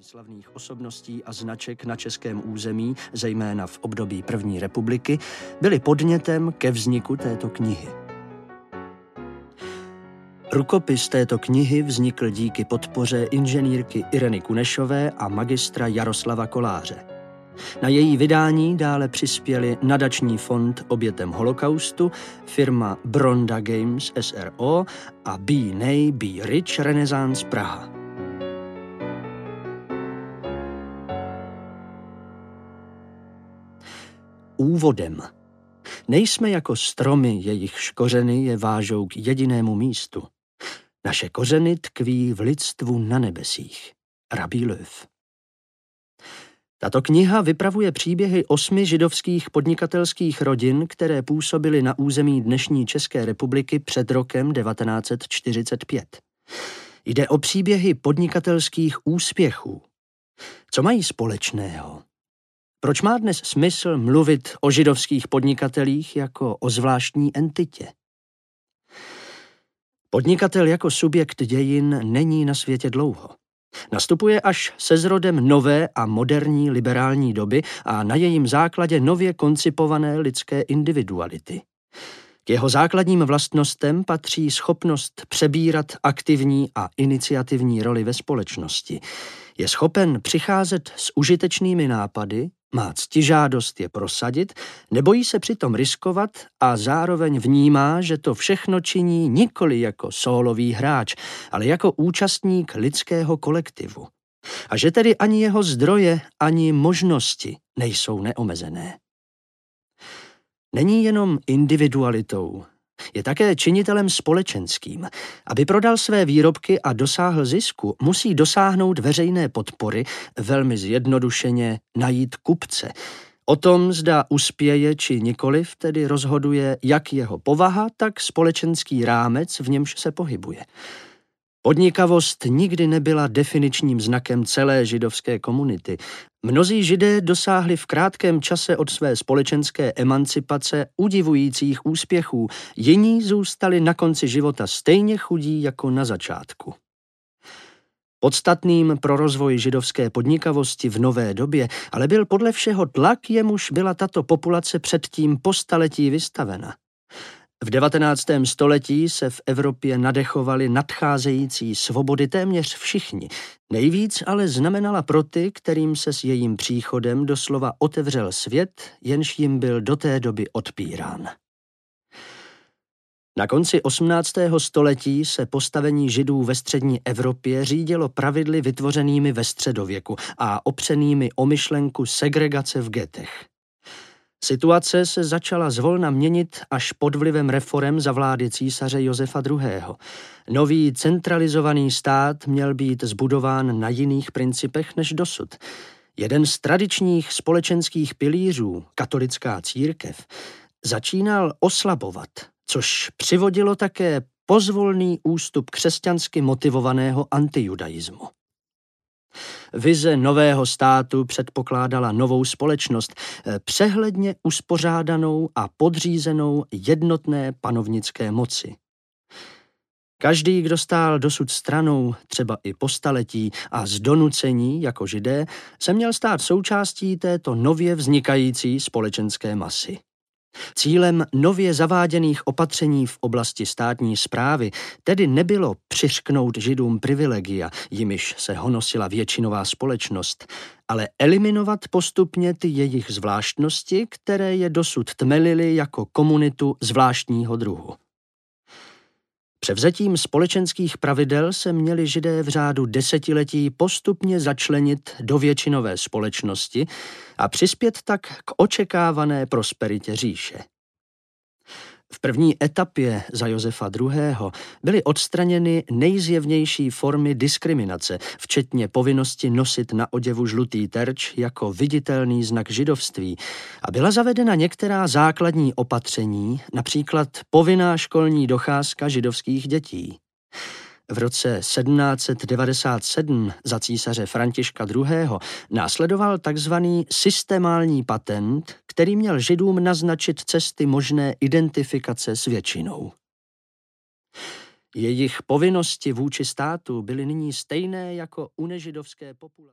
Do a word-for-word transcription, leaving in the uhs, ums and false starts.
výslavných osobností a značek na českém území, zejména v období první republiky, byly podnětem ke vzniku této knihy. Rukopis této knihy vznikl díky podpoře inženýrky Ireny Kunešové a magistra Jaroslava Koláře. Na její vydání dále přispěli nadační fond obětem holokaustu, firma Bronda Games S R O a Be Nay, Be Rich Renaissance Praha. Úvodem. Nejsme jako stromy, jejichž kořeny je vážou k jedinému místu. Naše kořeny tkví v lidstvu na nebesích. Rabí Löw. Tato kniha vypravuje příběhy osmi židovských podnikatelských rodin, které působily na území dnešní České republiky před rokem devatenáct set čtyřicet pět. Jde o příběhy podnikatelských úspěchů. Co mají společného? Proč má dnes smysl mluvit o židovských podnikatelích jako o zvláštní entitě? Podnikatel jako subjekt dějin není na světě dlouho. Nastupuje až se zrodem nové a moderní liberální doby a na jejím základě nově koncipované lidské individuality. K jeho základním vlastnostem patří schopnost přebírat aktivní a iniciativní roli ve společnosti. Je schopen přicházet s užitečnými nápady, má ctižádost je prosadit, nebojí se přitom riskovat a zároveň vnímá, že to všechno činí nikoli jako sólový hráč, ale jako účastník lidského kolektivu. A že tedy ani jeho zdroje, ani možnosti nejsou neomezené. Není jenom individualitou, je také činitelem společenským. Aby prodal své výrobky a dosáhl zisku, musí dosáhnout veřejné podpory, velmi zjednodušeně najít kupce. O tom, zda uspěje či nikoliv, tedy rozhoduje jak jeho povaha, tak společenský rámec, v němž se pohybuje. Podnikavost nikdy nebyla definičním znakem celé židovské komunity. Mnozí Židé dosáhli v krátkém čase od své společenské emancipace udivujících úspěchů, jiní zůstali na konci života stejně chudí jako na začátku. Podstatným pro rozvoj židovské podnikavosti v nové době ale byl podle všeho tlak, jemuž byla tato populace předtím po staletí vystavena. V devatenáctém století se v Evropě nadechovali nadcházející svobody téměř všichni. Nejvíc ale znamenala pro ty, kterým se s jejím příchodem doslova otevřel svět, jenž jim byl do té doby odpírán. Na konci osmnáctého století se postavení Židů ve střední Evropě řídilo pravidly vytvořenými ve středověku a opřenými o myšlenku segregace v getech. Situace se začala zvolna měnit až pod vlivem reforem za vlády císaře Josefa druhého. Nový centralizovaný stát měl být zbudován na jiných principech než dosud. Jeden z tradičních společenských pilířů, katolická církev, začínal oslabovat, což přivodilo také pozvolný ústup křesťansky motivovaného antijudaismu. Vize nového státu předpokládala novou společnost, přehledně uspořádanou a podřízenou jednotné panovnické moci. Každý, kdo stál dosud stranou, třeba i po staletí a z donucení jako Židé, se měl stát součástí této nově vznikající společenské masy. Cílem nově zaváděných opatření v oblasti státní správy tedy nebylo přiřknout Židům privilegia, jimiž se honosila většinová společnost, ale eliminovat postupně ty jejich zvláštnosti, které je dosud tmelily jako komunitu zvláštního druhu. Převzetím společenských pravidel se měli Židé v řádu desetiletí postupně začlenit do většinové společnosti a přispět tak k očekávané prosperitě říše. V první etapě za Josefa druhého. byly odstraněny nejzjevnější formy diskriminace, včetně povinnosti nosit na oděvu žlutý terč jako viditelný znak židovství a byla zavedena některá základní opatření, například povinná školní docházka židovských dětí. V roce sedmnáct set devadesát sedm za císaře Františka druhého. následoval takzvaný systemální patent, který měl Židům naznačit cesty možné identifikace s většinou. Jejich povinnosti vůči státu byly nyní stejné jako u nežidovské populace.